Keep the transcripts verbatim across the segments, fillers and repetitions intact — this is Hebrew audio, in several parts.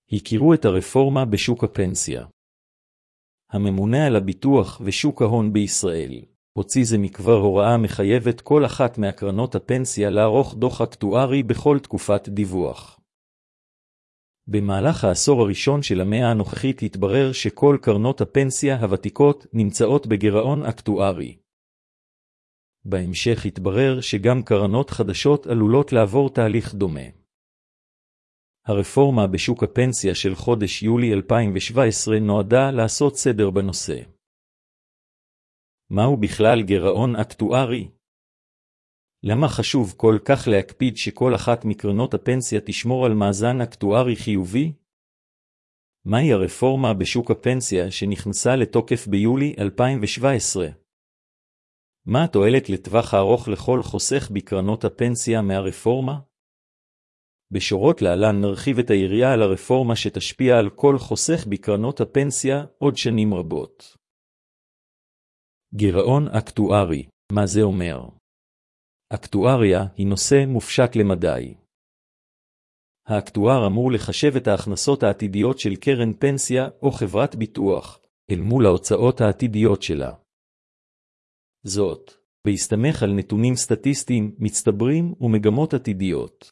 הכירו את הרפורמה בשוק הפנסיה. הממונה על הביטוח ושוק ההון בישראל הוציא זה מכבר הוראה מחייבת כל אחת מהקרנות הפנסיה לערוך דוח אקטוארי בכל תקופת דיווח. במהלך העשור הראשון של המאה הנוכחית התברר שכל קרנות הפנסיה הוותיקות נמצאות בגירעון אקטוארי. בהמשך התברר שגם קרנות חדשות עלולות לעבור תהליך דומה. הרפורמה בשוק הפנסיה של חודש יולי אלפיים שבע עשרה נועדה לעשות סדר בנושא. מהו בכלל גירעון אקטוארי? למה חשוב כל כך להקפיד שכל אחת מקרנות הפנסיה תשמור על מאזן אקטוארי חיובי? מהי הרפורמה בשוק הפנסיה שנכנסה לתוקף ביולי אלפיים שבע עשרה? מה התועלת לטווח הארוך לכל חוסך בקרנות הפנסיה מהרפורמה? בשורות להלן נרחיב את היריעה על הרפורמה שתשפיע על כל חוסך בקרנות הפנסיה עוד שנים רבות. גירעון אקטוארי, מה זה אומר? אקטואריה היא נושא מופשט למדי. האקטואר אמור לחשב את ההכנסות העתידיות של קרן פנסיה או חברת ביטוח, אל מול ההוצאות העתידיות שלה. זאת, בהסתמך על נתונים סטטיסטיים, מצטברים ומגמות עתידיות.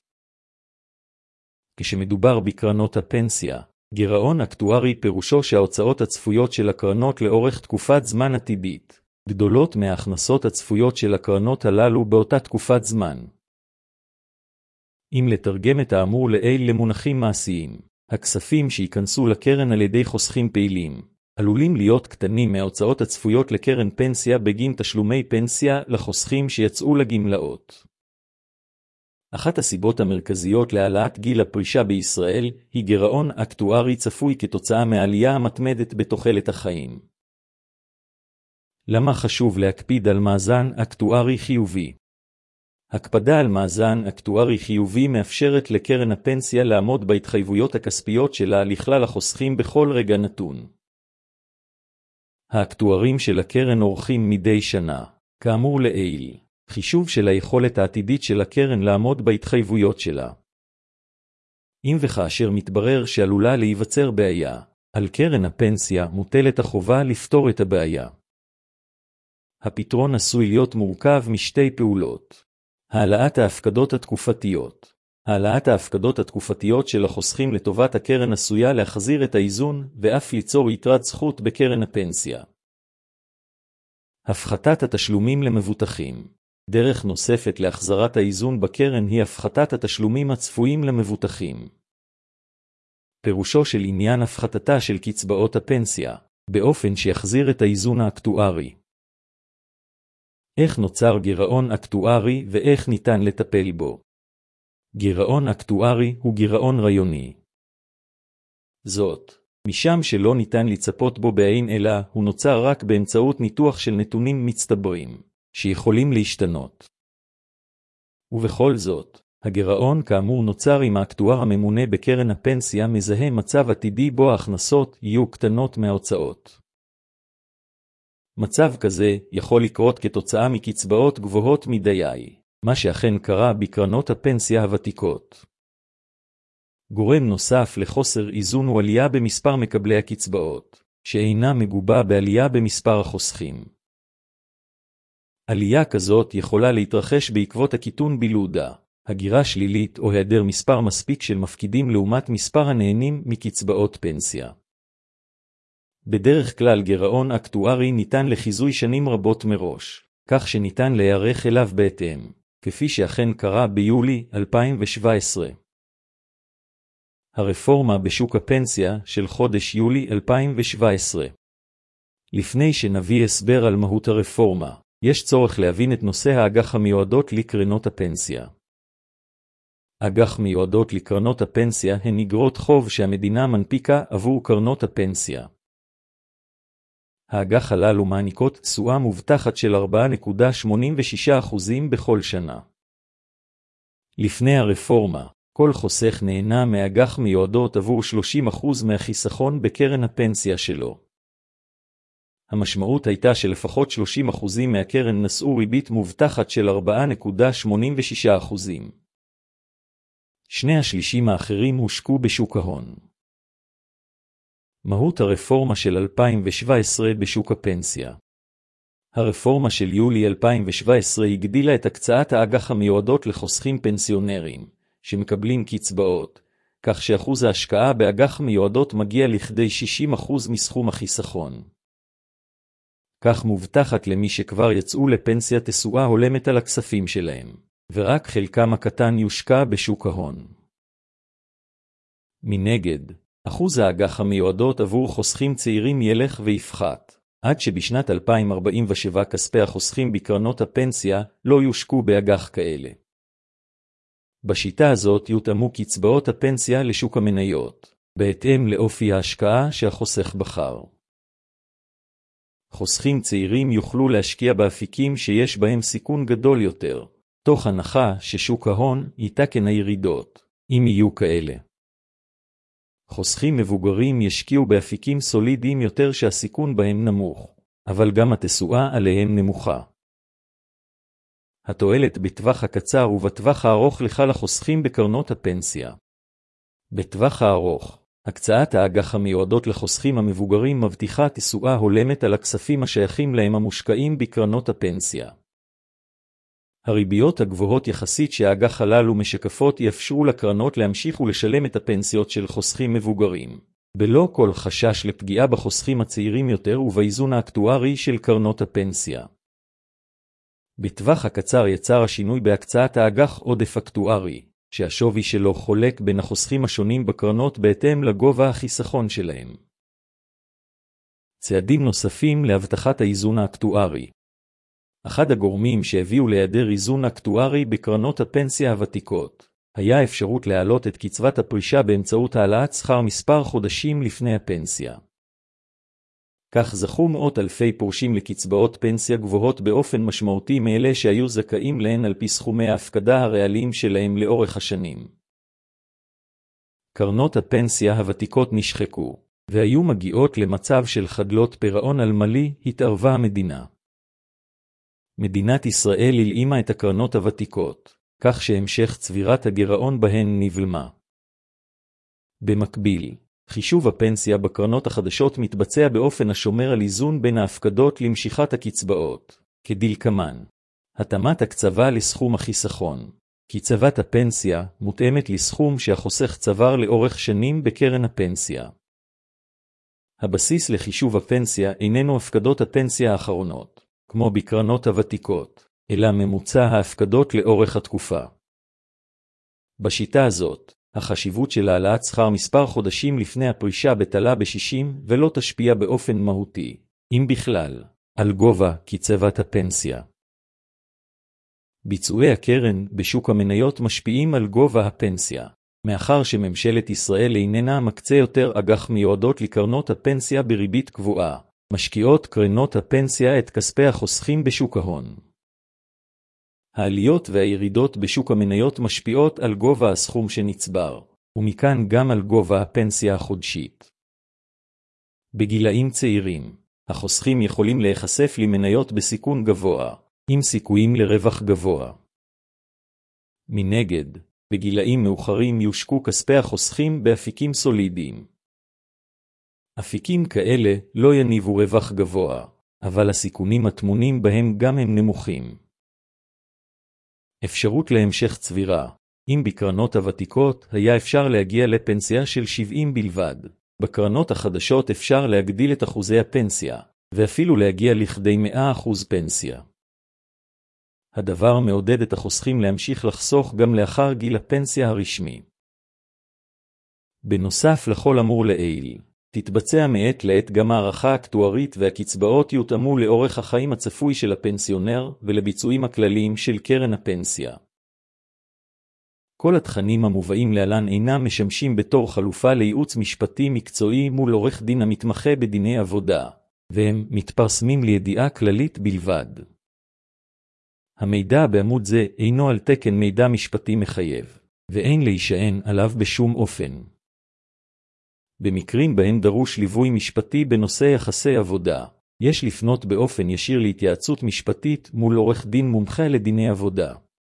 כשמדובר בקרנות הפנסיה, גירעון אקטוארי פירושו שההוצאות הצפויות של הקרנות לאורך תקופת זמן עתידית, גדולות מההכנסות הצפויות של הקרנות הללו באותה תקופת זמן. אם לתרגם את האמור לעיל למונחים מעשיים, הכספים שייכנסו לקרן על ידי חוסכים פעילים, עלולים להיות קטנים מההוצאות הצפויות לקרן פנסיה בגין תשלומי פנסיה לחוסכים שיצאו לגמלאות. אחת הסיבות המרכזיות להעלאת גיל הפרישה בישראל היא גירעון אקטוארי צפוי כתוצאה מעלייה המתמדת בתוחלת החיים. למה חשוב להקפיד על מאזן אקטוארי חיובי? הקפדה על מאזן אקטוארי חיובי מאפשרת לקרן הפנסיה לעמוד בהתחייבויות הכספיות שלה לכלל החוסכים בכל רגע נתון. האקטוארים של הקרן עורכים מדי שנה, כאמור לעיל, חישוב של היכולת העתידית של הקרן לעמוד בהתחייבויות שלה. אם וכאשר מתברר שעלולה להיווצר בעיה, על קרן הפנסיה מוטלת החובה לפתור את הבעיה. הפתרון עשוי להיות מורכב משתי פעולות. העלאת ההפקדות התקופתיות. העלאת ההפקדות התקופתיות של החוסכים לטובת הקרן עשויה להחזיר את האיזון ואף ליצור יתרת זכות בקרן הפנסיה. הפחתת התשלומים למבוטחים. דרך נוספת להחזרת האיזון בקרן היא הפחתת התשלומים הצפויים למבוטחים. פירושו של עניין הפחתתה של קצבאות הפנסיה, באופן שיחזיר את האיזון האקטוארי. איך נוצר גירעון אקטוארי ואיך ניתן לטפל בו? גירעון אקטוארי הוא גירעון רעיוני. זאת, משם שלא ניתן לצפות בו בעין אלא הוא נוצר רק באמצעות ניתוח של נתונים מצטברים, שיכולים להשתנות. ובכל זאת, הגירעון כאמור נוצר אם האקטואר הממונה בקרן הפנסיה מזהה מצב עתידי בו ההכנסות יהיו קטנות מההוצאות. מצב כזה יכול לקרות כתוצאה מקצבאות גבוהות מדי, מה שאכן קרה בקרנות הפנסיה הוותיקות. גורם נוסף לחוסר איזון הוא עלייה במספר מקבלי הקצבאות, שאינה מגובה בעלייה במספר החוסכים. עלייה כזאת יכולה להתרחש בעקבות הקיטון בילודה, הגירה שלילית או היעדר מספר מספיק של מפקידים לעומת מספר הנהנים מקצבאות פנסיה. בדרך כלל גירעון אקטוארי ניתן לחיזוי שנים רבות מראש, כך שניתן להיערך אליו בהתאם, כפי שאכן קרה ביולי אלפיים שבע עשרה. הרפורמה בשוק הפנסיה של חודש יולי אלפיים שבע עשרה. לפני שנביא הסבר על מהות הרפורמה, יש צורך להבין את נושא האג"ח המיועדות לקרנות הפנסיה. אג"ח מיועדות לקרנות הפנסיה הן אגרות חוב שהמדינה מנפיקה עבור קרנות הפנסיה. האג"ח הללו מעניקות תשואה מובטחת של ארבע נקודה שמונים ושישה אחוז בכל שנה. לפני הרפורמה, כל חוסך נהנה מאג"ח מיועדות עבור שלושים אחוז מהחיסכון בקרן הפנסיה שלו. המשמעות הייתה שלפחות שלושים אחוז מהקרן נשאו ריבית מובטחת של ארבע נקודה שמונים ושישה אחוז. שני השלישים האחרים הושקעו בשוק ההון. מהות הרפורמה של אלפיים שבע עשרה בשוק הפנסיה. הרפורמה של יולי אלפיים שבע עשרה הגדילה את הקצאת האג"ח המיועדות לחוסכים פנסיונרים, שמקבלים קצבאות, כך שאחוז ההשקעה באג"ח מיועדות מגיע לכדי שישים אחוז מסכום החיסכון. כך מובטחת למי שכבר יצאו לפנסיה תשואה הולמת על הכספים שלהם, ורק חלקם הקטן יושקע בשוק ההון. מנגד, אחוז האג"ח המיועדות עבור חוסכים צעירים ילך ויפחת, עד שבשנת אלפיים ארבעים ושבע כספי החוסכים בקרנות הפנסיה לא יושקעו באג"ח כאלה. בשיטה הזאת יותאמו קצבאות הפנסיה לשוק המניות, בהתאם לאופי ההשקעה שהחוסך בחר. חוסכים צעירים יוכלו להשקיע באפיקים שיש בהם סיכון גדול יותר, תוך הנחה ששוק ההון ייתקן הירידות, אם יהיו כאלה. חוסכים מבוגרים ישקיעו באפיקים סולידיים יותר שהסיכון בהם נמוך, אבל גם התשואה עליהם נמוכה. התועלת בטווח הקצר ובטווח הארוך לכלל החוסכים בקרנות הפנסיה. בטווח הארוך, הקצאת האג"ח המיועדות לחוסכים המבוגרים מבטיחה תשואה הולמת על הכספים השייכים להם המושקעים בקרנות הפנסיה. הריביות הגבוהות יחסית שהאג"ח הללו משקפות יאפשרו לקרנות להמשיך ולשלם את הפנסיות של חוסכים מבוגרים, בלא כל חשש לפגיעה בחוסכים הצעירים יותר ובאיזון האקטוארי של קרנות הפנסיה. בטווח הקצר יצר השינוי בהקצאת האג"ח עודף אקטוארי, שהשווי שלו חולק בין החוסכים השונים בקרנות בהתאם לגובה החיסכון שלהם. צעדים נוספים להבטחת האיזון האקטוארי. אחד הגורמים שהביאו להיעדר איזון אקטוארי בקרנות הפנסיה הוותיקות, היה אפשרות להעלות את קצבת הפרישה באמצעות העלאת שכר מספר חודשים לפני הפנסיה. כך זכו מאות אלפי פורשים לקצבאות פנסיה גבוהות באופן משמעותי מאלה שהיו זכאים להן על פי סכומי ההפקדה הריאליים שלהם לאורך השנים. קרנות הפנסיה הוותיקות נשחקו, והיו מגיעות למצב של חדלות פירעון אלמלי, התערבה המדינה. מדינת ישראל הלאימה את הקרנות הוותיקות, כך שהמשך צבירת הגירעון בהן נבלמה. במקביל, חישוב הפנסיה בקרנות החדשות מתבצע באופן השומר על איזון בין ההפקדות למשיכת הקצבאות, כדלקמן. התאמת הקצבה לסכום החיסכון. קצבת הפנסיה מותאמת לסכום שהחוסך צבר לאורך שנים בקרן הפנסיה. הבסיס לחישוב הפנסיה איננו הפקדות הפנסיה האחרונות, כמו בקרנות הוותיקות, אלא ממוצע ההפקדות לאורך התקופה. בשיטה הזאת, החשיבות של העלאת שכר מספר חודשים לפני הפרישה בטלה ב-שישים ולא תשפיע באופן מהותי, אם בכלל, על גובה קצבת הפנסיה. ביצועי הקרן בשוק המניות משפיעים על גובה הפנסיה, מאחר שממשלת ישראל איננה מקצה יותר אג"ח מיועדות לקרנות הפנסיה בריבית קבועה, משקיעות קרנות הפנסיה את כספי החוסכים בשוק ההון. העליות והירידות בשוק המניות משפיעות על גובה הסכום שנצבר, ומכאן גם על גובה הפנסיה החודשית. בגילאים צעירים, החוסכים יכולים להיחשף למניות בסיכון גבוה, עם סיכויים לרווח גבוה. מנגד, בגילאים מאוחרים יושקעו כספי החוסכים באפיקים סולידיים. אפיקים כאלה לא יניבו רווח גבוה, אבל הסיכונים הטמונים בהם גם הם נמוכים. אפשרות להמשך צבירה. אם בקרנות הוותיקות היה אפשר להגיע לפנסיה של שבעים בלבד, בקרנות החדשות אפשר להגדיל את אחוזי הפנסיה, ואפילו להגיע לכדי מאה אחוז פנסיה. הדבר מעודד את החוסכים להמשיך לחסוך גם לאחר גיל הפנסיה הרשמי. בנוסף לכל אמור לעיל, תתבצע מעת לעת גם הערכה אקטוארית והקצבאות יותאמו לאורך החיים הצפוי של הפנסיונר ולביצועים הכלליים של קרן הפנסיה. כל התכנים המובאים להלן אינם משמשים בתור חלופה לייעוץ משפטי מקצועי מול עורך דין המתמחה בדיני עבודה, והם מתפרסמים לידיעה כללית בלבד. המידע בעמוד זה אינו על תקן מידע משפטי מחייב, ואין להישען עליו בשום אופן. במקרים בהם דרוש ליווי משפטי בנושא יחסי עבודה, יש לפנות באופן ישיר להתייעצות משפטית מול עורך דין מומחה לדיני עבודה.